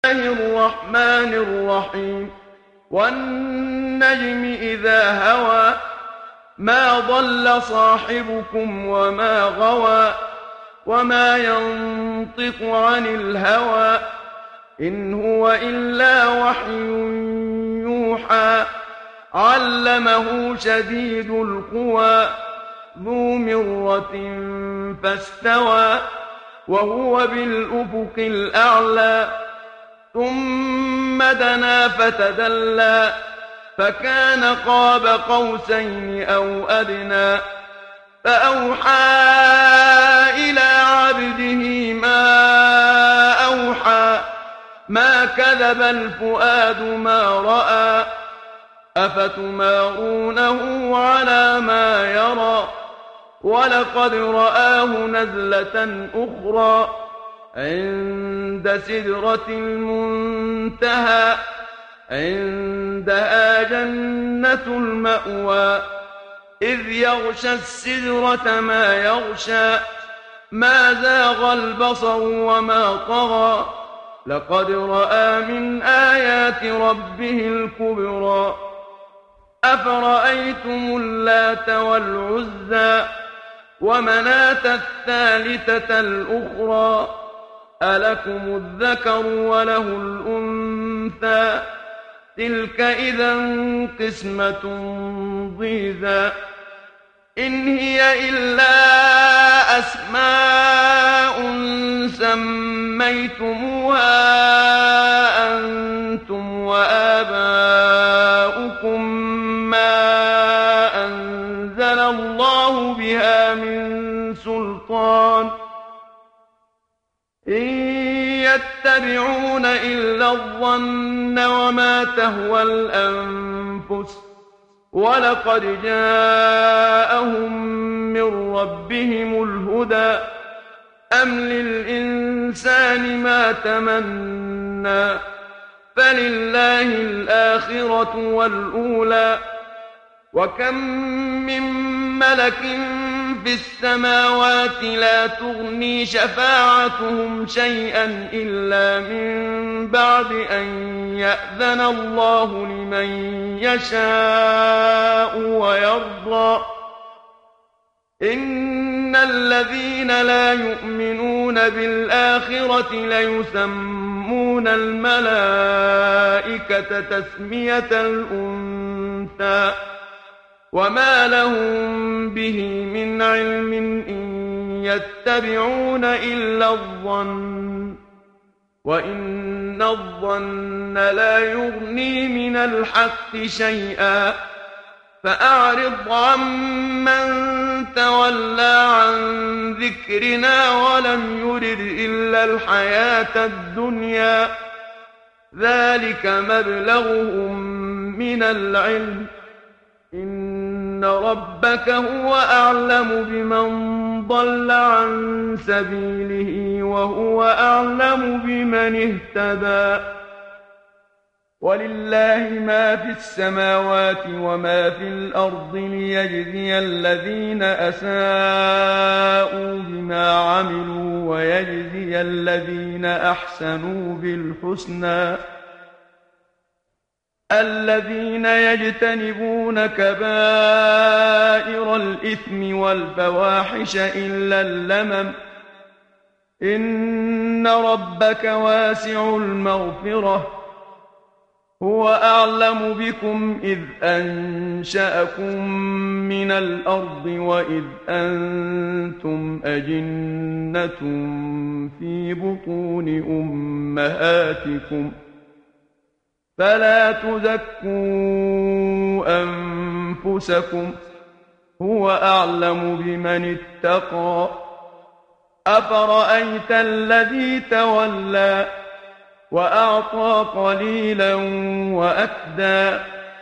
الله الرحمن الرحيم والنجم إذا هوى ما ضل صاحبكم وما غوى وما ينطق عن الهوى إن هو إلا وحي يوحى علمه شديد القوى ذو مرة فاستوى وهو بالأفق الأعلى ثم دنا فتدلى فكان قاب قوسين أو أدنى فأوحى إلى عبده ما أوحى ما كذب الفؤاد ما رأى أفتمارونه على ما يرى ولقد رآه نزلة أخرى عند سدرة المنتهى عندها جنة المأوى إذ يغشى السدرة ما يغشى ما زاغ البصر وما طغى لقد رأى من آيات ربه الكبرى أفرأيتم اللات والعزى ومناة الثالثة الأخرى ألكم الذكر وله الأنثى تلك إذا قسمة ضيزى إن هي إلا أسماء سميتموها أنتم وآباؤكم ما أنزل الله بها من سلطان إن يتبعون إلا الظن وما تهوى الأنفس ولقد جاءهم من ربهم الهدى أم للإنسان ما تمنى فلله الآخرة والأولى وكم من ملك في السماوات لا تغني شفاعتهم شيئا إلا من بعد أن يأذن الله لمن يشاء ويرضى إن الذين لا يؤمنون بالآخرة ليسمون الملائكة تسمية الأنثى وما لهم به من علم إن يتبعون إلا الظن وإن الظن لا يغني من الحق شيئا فأعرض عمن تولى عن ذكرنا ولم يرد إلا الحياة الدنيا ذلك مبلغهم من العلم إن ربك هو أعلم بمن ضل عن سبيله وهو أعلم بمن اهتدى ولله ما في السماوات وما في الأرض ليجزي الذين أساءوا بما عملوا ويجزي الذين أحسنوا بالحسنى الذين يجتنبون كبائر الإثم والفواحش إلا اللمم إن ربك واسع المغفرة هو أعلم بكم إذ أنشأكم من الأرض وإذ أنتم أجنة في بطون أمهاتكم فلا تزكوا أنفسكم هو أعلم بمن اتقى أفرأيت الذي تولى وأعطى قليلا وأكدى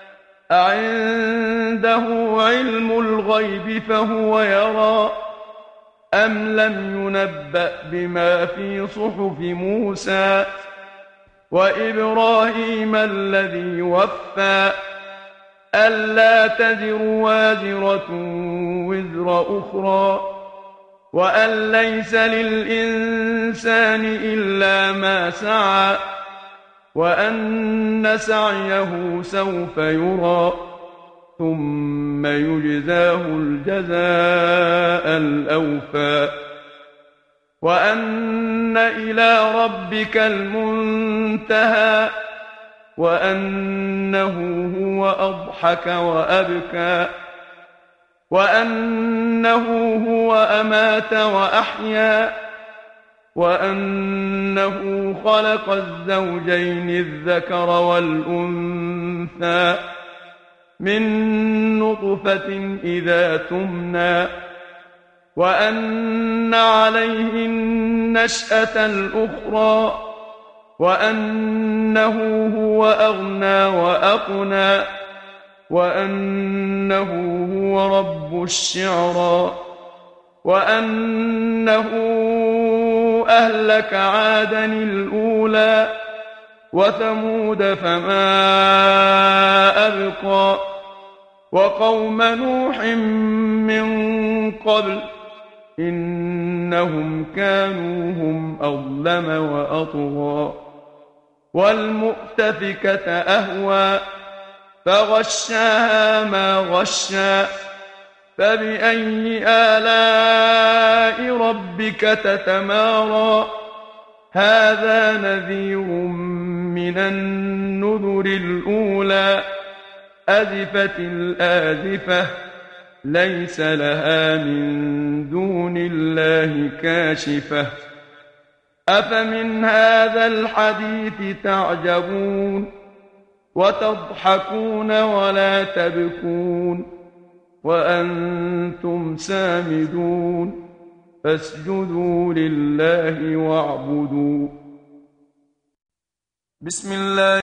أعنده علم الغيب فهو يرى أم لم ينبأ بما في صحف موسى وإبراهيم الذي وفى ألا تزر وازرة وزر أخرى وأن ليس للإنسان إلا ما سعى وأن سعيه سوف يرى ثم يجزاه الجزاء الأوفى وأن إلى ربك المنتهى وأنه هو أضحك وأبكى وأنه هو أمات وأحيا وأنه خلق الزوجين الذكر والأنثى من نطفة إذا تمنى وأن عليه النشأة الأخرى وأنه هو أغنى وأقنى وأنه هو رب الشعرى وأنه أهلك عادا الأولى وثمود فما أبقى وقوم نوح من قبل إنهم كانوا هم أظلم وأطغى والمؤتفكة أهوى فغشاها ما غشى فبأي آلاء ربك تتمارى هذا نذير من النذر الأولى أزفت الآزفة ليس لها من دون الله كاشفة أفمن هذا الحديث تعجبون وتضحكون ولا تبكون وأنتم سامدون فاسجدوا لله واعبدوا بسم الله